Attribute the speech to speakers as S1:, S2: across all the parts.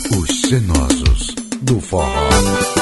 S1: Os Cenosos do Forró.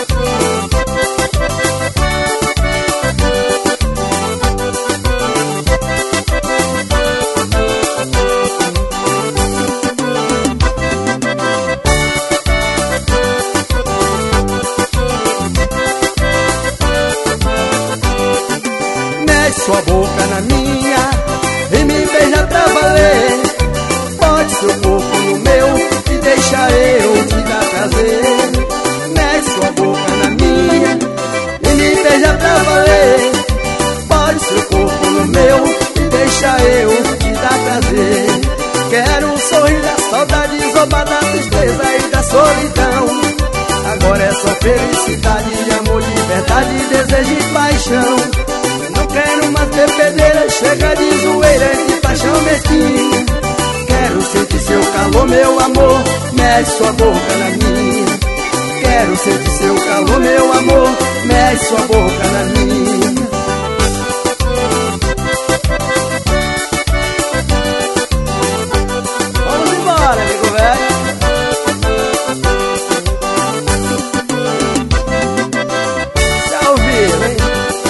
S2: Mete sua boca na minha e me beija pra valer. Pode seu corpo no meu e deixa eu te dar prazer. Mete sua boca na minha e me beija pra valer. Pode seu corpo no meu e deixa eu te dar prazer. Quero um sorriso da saudade, zombar da tristeza e da solidão. Agora é só felicidade, amor, liberdade, desejo e paixão. Não quero mais bebedeira, chega de zoeira e de paixão mesquinha. Quero sentir seu calor, meu amor, mete sua boca na minha. Quero sentir seu calor, meu amor, mete sua boca na minha. Vamos embora, amigo velho. Já ouviram, hein?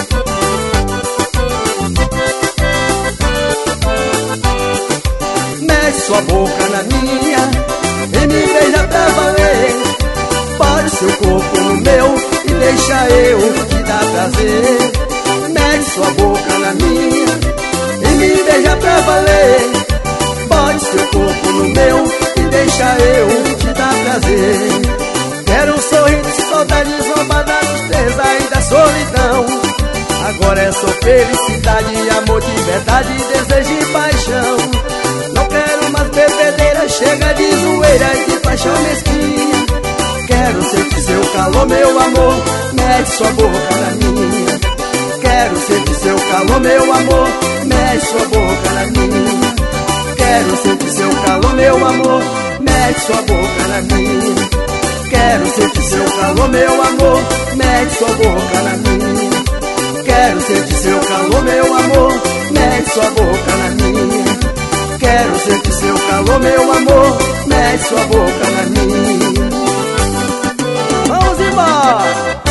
S2: Mete sua boca na minha e me beija pra valer. Pode seu corpo no meu e deixa eu te dar prazer. Mete sua boca na minha e me beija pra valer. Pode seu corpo no meu e deixa eu te dar prazer. Quero um sorriso de saudade, zombar da tristeza e da solidão. Agora é só felicidade, amor de verdade, desejo e paixão. Não quero mais bebedeira, chega de zoeira e de paixão mesquinha. Quero sentir seu calor, meu amor, mete sua boca na minha. Quero sentir seu calor, meu amor, mete sua boca na minha. Quero sentir seu calor, meu amor, mete sua boca na minha. Quero sentir seu calor, meu amor, mete sua boca na minha. Quero sentir seu calor, meu amor, mete sua boca na minha. Quero sentir seu calor, meu amor, mete sua boca na minha. Vamos embora!